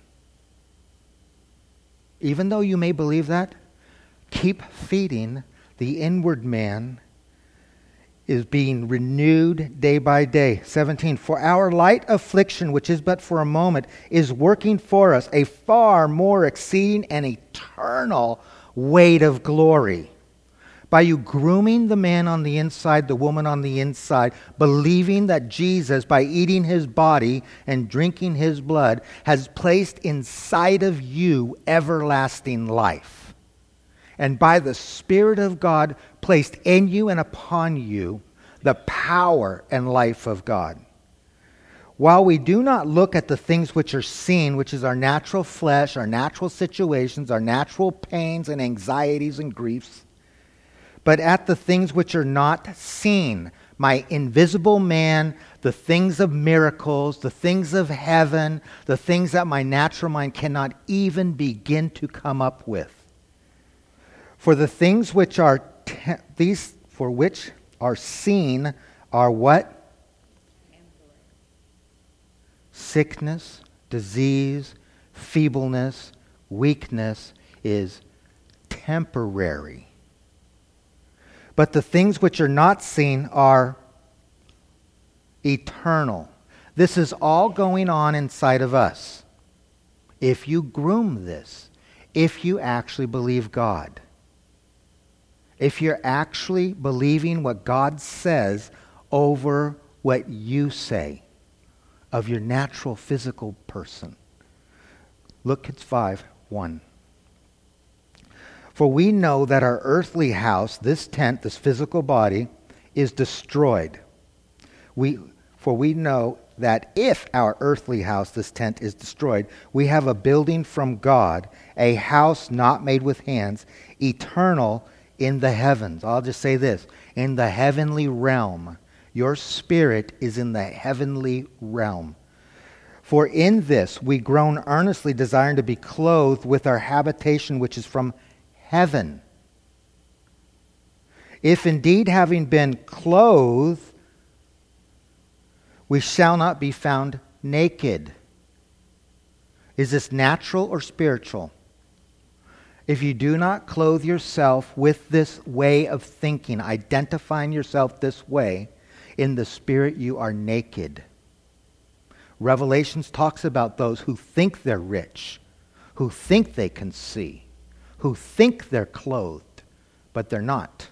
S1: Even though you may believe that, keep feeding the inward man is being renewed day by day. seventeen. For our light affliction, which is but for a moment, is working for us a far more exceeding and eternal weight of glory. By you grooming the man on the inside, the woman on the inside, believing that Jesus, by eating his body and drinking his blood, has placed inside of you everlasting life. And by the Spirit of God placed in you and upon you the power and life of God. While we do not look at the things which are seen, which is our natural flesh, our natural situations, our natural pains and anxieties and griefs, but at the things which are not seen, my invisible man, the things of miracles, the things of heaven, the things that my natural mind cannot even begin to come up with. For the things which are te- these for which are seen are what? Sickness, disease, feebleness, weakness is temporary. But the things which are not seen are eternal. This is all going on inside of us. If you groom this, if you actually believe God, if you're actually believing what God says over what you say of your natural physical person. Look at five one. For we know that our earthly house, this tent, this physical body, is destroyed. We, for we know that if our earthly house, this tent, is destroyed, we have a building from God, a house not made with hands, eternal in the heavens. I'll just say this. In the heavenly realm. Your spirit is in the heavenly realm. For in this we groan earnestly, desiring to be clothed with our habitation which is from heaven. If indeed having been clothed, we shall not be found naked. Is this natural or spiritual? If you do not clothe yourself with this way of thinking, identifying yourself this way, in the spirit you are naked. Revelations talks about those who think they're rich, who think they can see, who think they're clothed, but they're not.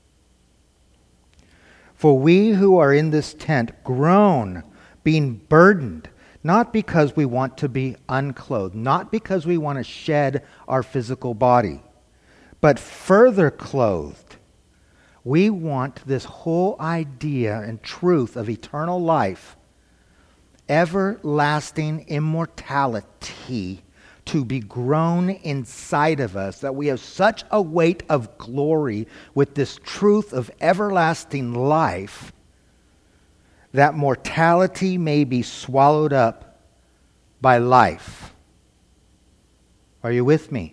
S1: For we who are in this tent groan, being burdened, not because we want to be unclothed, not because we want to shed our physical body, but further clothed. We want this whole idea and truth of eternal life, everlasting immortality, to be grown inside of us, that we have such a weight of glory with this truth of everlasting life, that mortality may be swallowed up by life. Are you with me?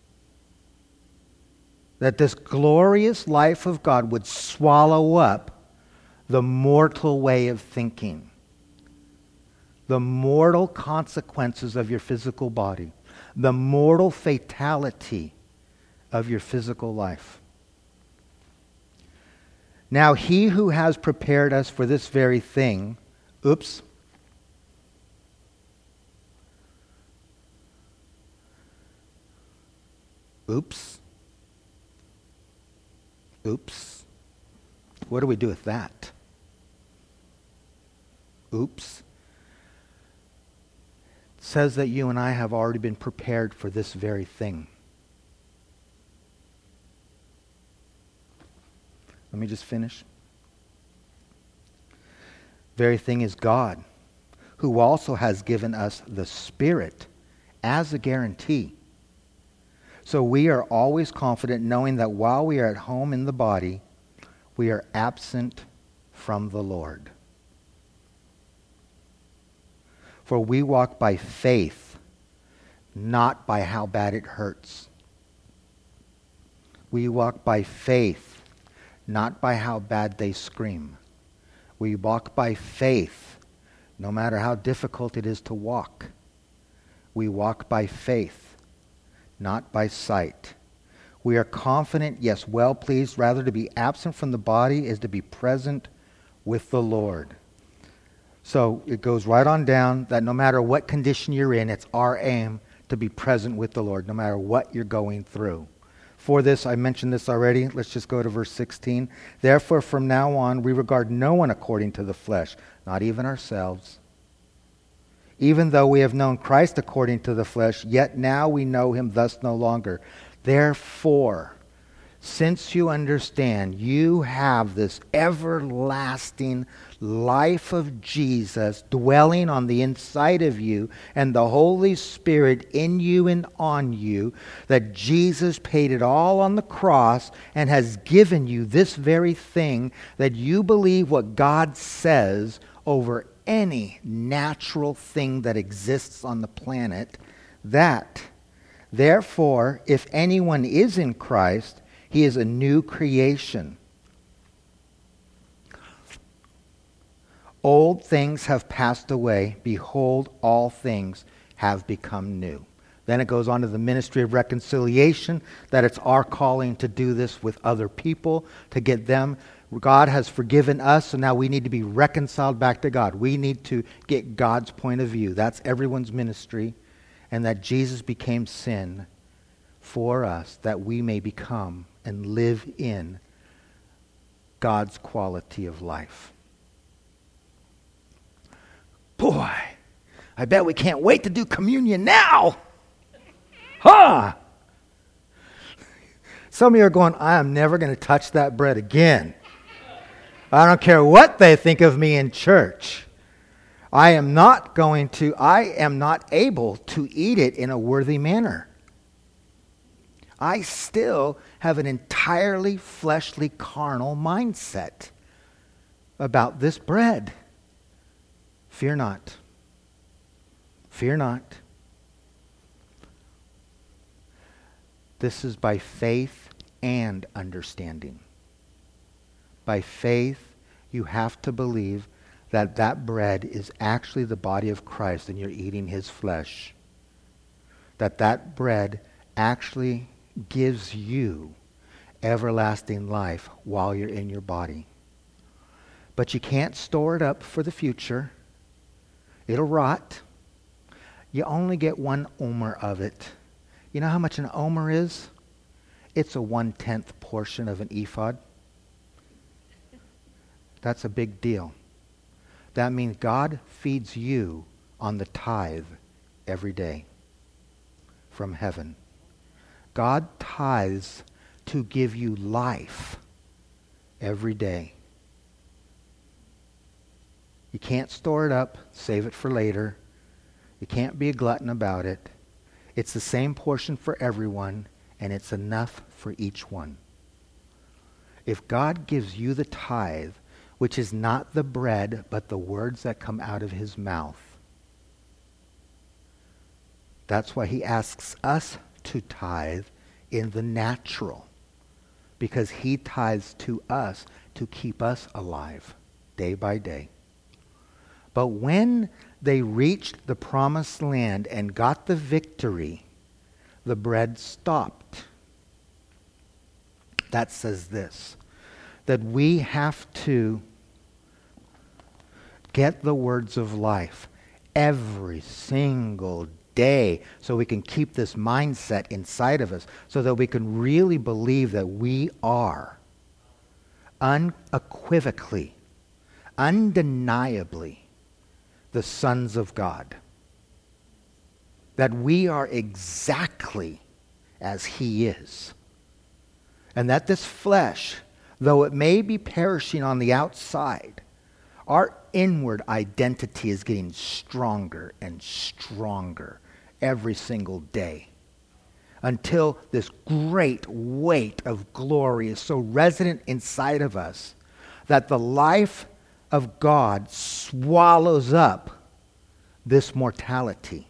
S1: That this glorious life of God would swallow up the mortal way of thinking, the mortal consequences of your physical body, the mortal fatality of your physical life. Now he who has prepared us for this very thing, oops, oops, oops, what do we do with that? Oops. Says that you and I have already been prepared for this very thing. Let me just finish. Very thing is God, who also has given us the Spirit as a guarantee. So we are always confident knowing that while we are at home in the body, we are absent from the Lord. For we walk by faith, not by how bad it hurts. We walk by faith, not by how bad they scream. We walk by faith, no matter how difficult it is to walk. We walk by faith, not by sight. We are confident, yes, well pleased, rather to be absent from the body is to be present with the Lord. So it goes right on down that no matter what condition you're in, it's our aim to be present with the Lord, no matter what you're going through. For this, I mentioned this already. Let's just go to verse sixteen. Therefore, from now on, we regard no one according to the flesh, not even ourselves. Even though we have known Christ according to the flesh, yet now we know him thus no longer. Therefore, since you understand you have this everlasting life of Jesus dwelling on the inside of you and the Holy Spirit in you and on you, that Jesus paid it all on the cross and has given you this very thing, that you believe what God says over any natural thing that exists on the planet, that, therefore, if anyone is in Christ, he is a new creation. Old things have passed away. Behold, all things have become new. Then it goes on to the ministry of reconciliation, that it's our calling to do this with other people, to get them God has forgiven us, so now we need to be reconciled back to God. We need to get God's point of view. That's everyone's ministry. And that Jesus became sin for us, that we may become and live in God's quality of life. Boy, I bet we can't wait to do communion now. Huh? Some of you are going, I am never going to touch that bread again. I don't care what they think of me in church. I am not going to, I am not able to eat it in a worthy manner. I still have an entirely fleshly, carnal mindset about this bread. Fear not. Fear not. This is by faith and understanding. By faith, you have to believe that that bread is actually the body of Christ and you're eating his flesh. That that bread actually gives you everlasting life while you're in your body. But you can't store it up for the future. It'll rot. You only get one omer of it. You know how much an omer is? It's a one-tenth portion of an ephod. That's a big deal. That means God feeds you on the tithe every day from heaven. God tithes to give you life every day. You can't store it up, save it for later. You can't be a glutton about it. It's the same portion for everyone, and it's enough for each one. If God gives you the tithe, which is not the bread, but the words that come out of his mouth, that's why he asks us to tithe in the natural, because he tithes to us to keep us alive day by day. But when they reached the promised land and got the victory, the bread stopped. That says this, that we have to get the words of life every single day so we can keep this mindset inside of us, so that we can really believe that we are unequivocally, undeniably the sons of God. That we are exactly as he is. And that this flesh, though it may be perishing on the outside, our inward identity is getting stronger and stronger every single day, until this great weight of glory is so resident inside of us that the life of God swallows up this mortality.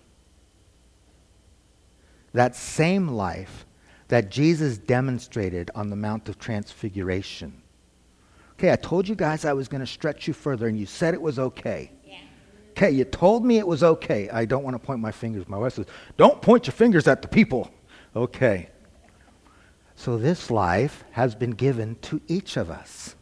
S1: That same life that Jesus demonstrated on the Mount of Transfiguration. Okay, I told you guys I was going to stretch you further, and you said it was okay. Yeah. Okay, you told me it was okay. I don't want to point my fingers. My wife says, don't point your fingers at the people. Okay. So this life has been given to each of us,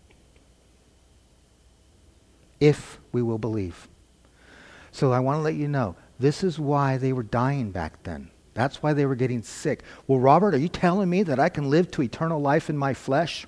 S1: if we will believe. So I want to let you know, this is why they were dying back then. That's why they were getting sick. Well, Robert, are you telling me that I can live to eternal life in my flesh?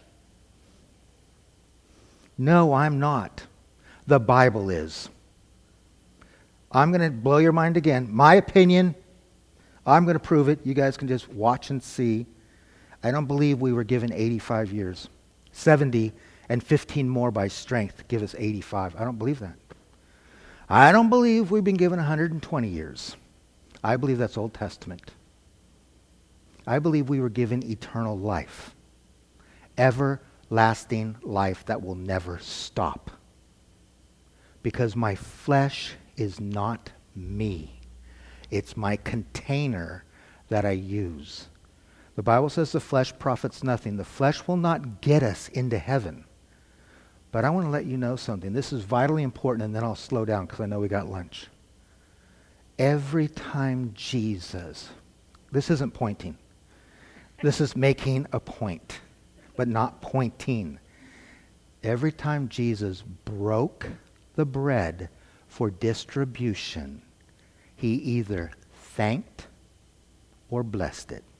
S1: No, I'm not. The Bible is. I'm going to blow your mind again. My opinion, I'm going to prove it. You guys can just watch and see. I don't believe we were given eighty-five years. seventy and fifteen more by strength give us eighty-five. I don't believe that. I don't believe we've been given one hundred twenty years. I believe that's Old Testament. I believe we were given eternal life. Everlasting life that will never stop. Because my flesh is not me. It's my container that I use. The Bible says the flesh profits nothing. The flesh will not get us into heaven. But I want to let you know something. This is vitally important, and then I'll slow down because I know we got lunch. Every time Jesus, this isn't pointing. This is making a point, but not pointing. Every time Jesus broke the bread for distribution, he either thanked or blessed it.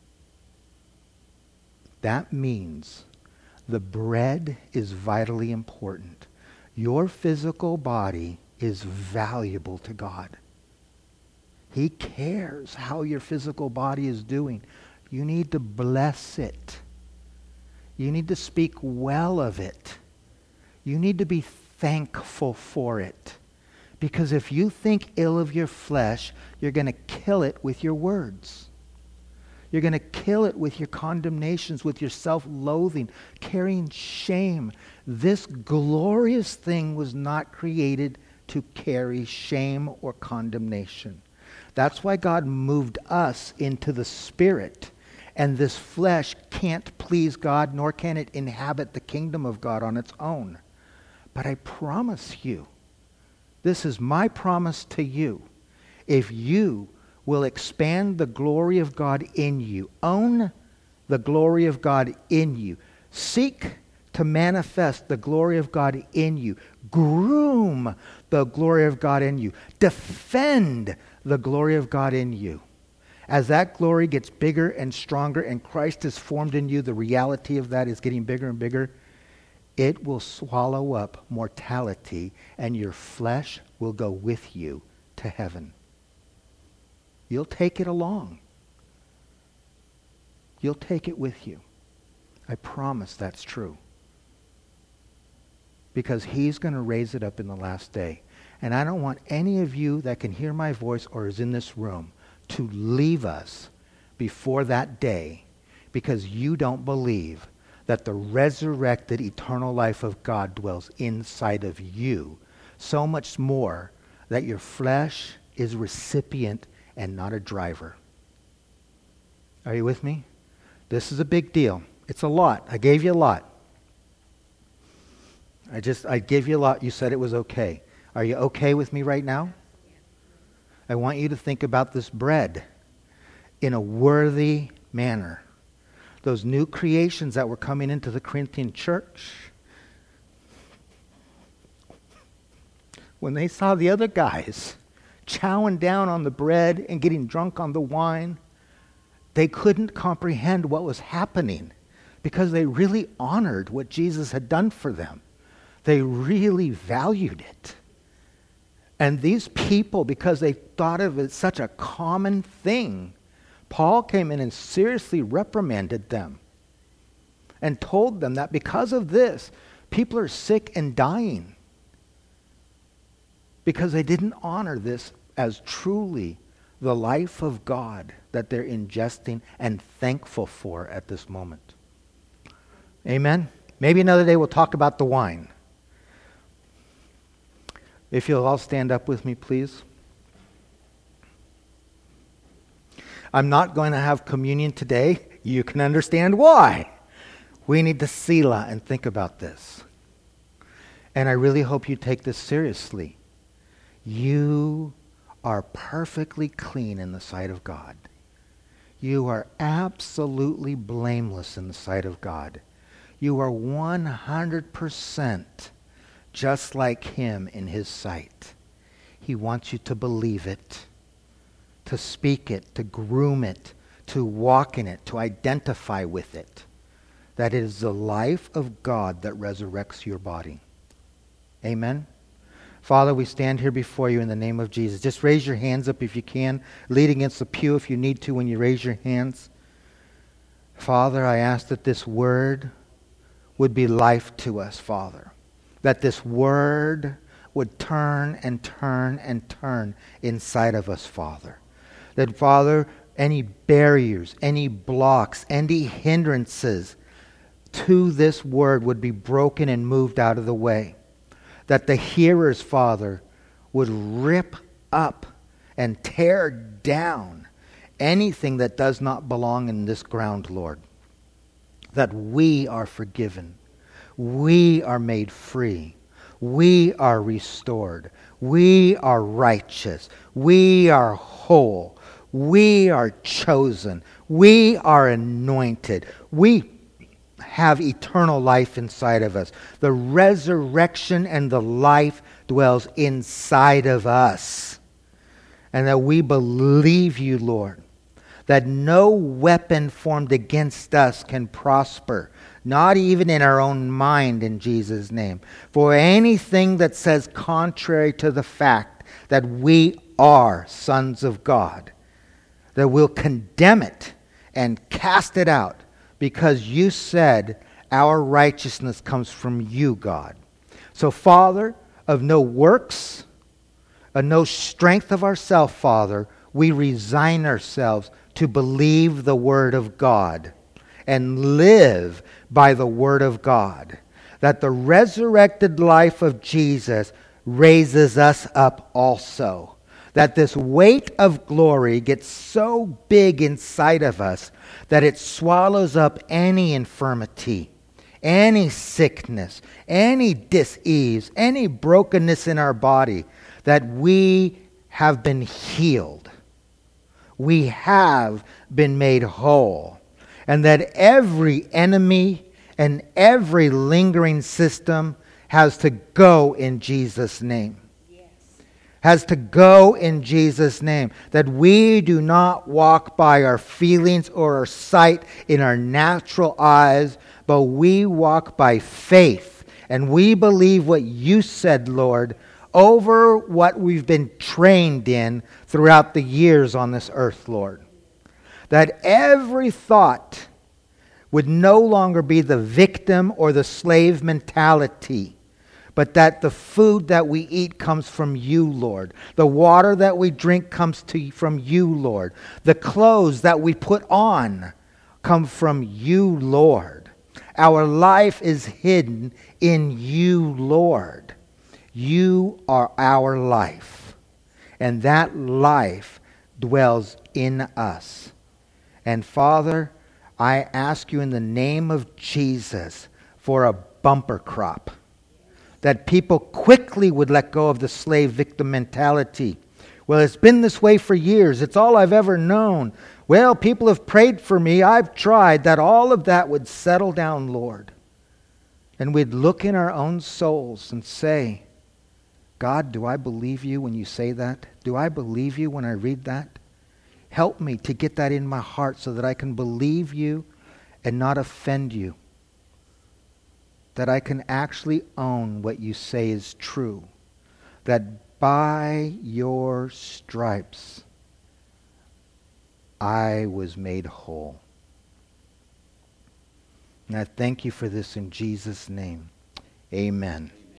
S1: That means the bread is vitally important. Your physical body is valuable to God. He cares how your physical body is doing. You need to bless it. You need to speak well of it. You need to be thankful for it. Because if you think ill of your flesh, you're going to kill it with your words. You're going to kill it with your condemnations, with your self-loathing, carrying shame. This glorious thing was not created to carry shame or condemnation. That's why God moved us into the Spirit. And this flesh can't please God, nor can it inhabit the kingdom of God on its own. But I promise you, this is my promise to you, if you will expand the glory of God in you, own the glory of God in you, seek to manifest the glory of God in you, groom the glory of God in you, defend the glory of God in you. As that glory gets bigger and stronger and Christ is formed in you, the reality of that is getting bigger and bigger, it will swallow up mortality and your flesh will go with you to heaven. You'll take it along. You'll take it with you. I promise that's true. Because he's going to raise it up in the last day. And I don't want any of you that can hear my voice or is in this room to leave us before that day because you don't believe that the resurrected eternal life of God dwells inside of you. So much more that your flesh is recipient and not a driver. Are you with me? This is a big deal. It's a lot. I gave you a lot. I just, I gave you a lot. You said it was okay. Are you okay with me right now? I want you to think about this bread in a worthy manner. Those new creations that were coming into the Corinthian church, when they saw the other guys chowing down on the bread and getting drunk on the wine, they couldn't comprehend what was happening because they really honored what Jesus had done for them. They really valued it. And these people, because they thought of it as such a common thing, Paul came in and seriously reprimanded them and told them that because of this, people are sick and dying because they didn't honor this as truly the life of God that they're ingesting and thankful for at this moment. Amen? Maybe another day we'll talk about the wine. If you'll all stand up with me, please. I'm not going to have communion today. You can understand why. We need to Selah and think about this. And I really hope you take this seriously. You are perfectly clean in the sight of God. You are absolutely blameless in the sight of God. You are one hundred percent just like him in his sight. He wants you to believe it, to speak it, to groom it, to walk in it, to identify with it. That it is the life of God that resurrects your body. Amen? Father, we stand here before you in the name of Jesus. Just raise your hands up if you can. Lean against the pew if you need to when you raise your hands. Father, I ask that this word would be life to us, Father. That this word would turn and turn and turn inside of us, Father. That, Father, any barriers, any blocks, any hindrances to this word would be broken and moved out of the way. That the hearers, Father, would rip up and tear down anything that does not belong in this ground, Lord. That we are forgiven. We are made free. We are restored. We are righteous. We are whole. We are chosen. We are anointed. We have eternal life inside of us. The resurrection and the life dwells inside of us. And that we believe you, Lord, that no weapon formed against us can prosper, not even in our own mind, in Jesus' name. For anything that says contrary to the fact that we are sons of God, that we'll condemn it and cast it out, because you said our righteousness comes from you, God. So, Father, of no works, of no strength of ourselves, Father, we resign ourselves to believe the Word of God and live by the Word of God. That the resurrected life of Jesus raises us up also. That this weight of glory gets so big inside of us that it swallows up any infirmity, any sickness, any dis-ease, any brokenness in our body, that we have been healed. We have been made whole. And that every enemy and every lingering system has to go in Jesus' name. Has to go in Jesus' name. That we do not walk by our feelings or our sight in our natural eyes, but we walk by faith. And we believe what you said, Lord, over what we've been trained in throughout the years on this earth, Lord. That every thought would no longer be the victim or the slave mentality, but that the food that we eat comes from you, Lord. The water that we drink comes to, from you, Lord. The clothes that we put on come from you, Lord. Our life is hidden in you, Lord. You are our life, and that life dwells in us. And Father, I ask you in the name of Jesus for a bumper crop, that people quickly would let go of the slave victim mentality. Well, it's been this way for years. It's all I've ever known. Well, people have prayed for me. I've tried. That all of that would settle down, Lord. And we'd look in our own souls and say, God, do I believe you when you say that? Do I believe you when I read that? Help me to get that in my heart so that I can believe you and not offend you. That I can actually own what you say is true. That by your stripes I was made whole. And I thank you for this in Jesus' name. Amen.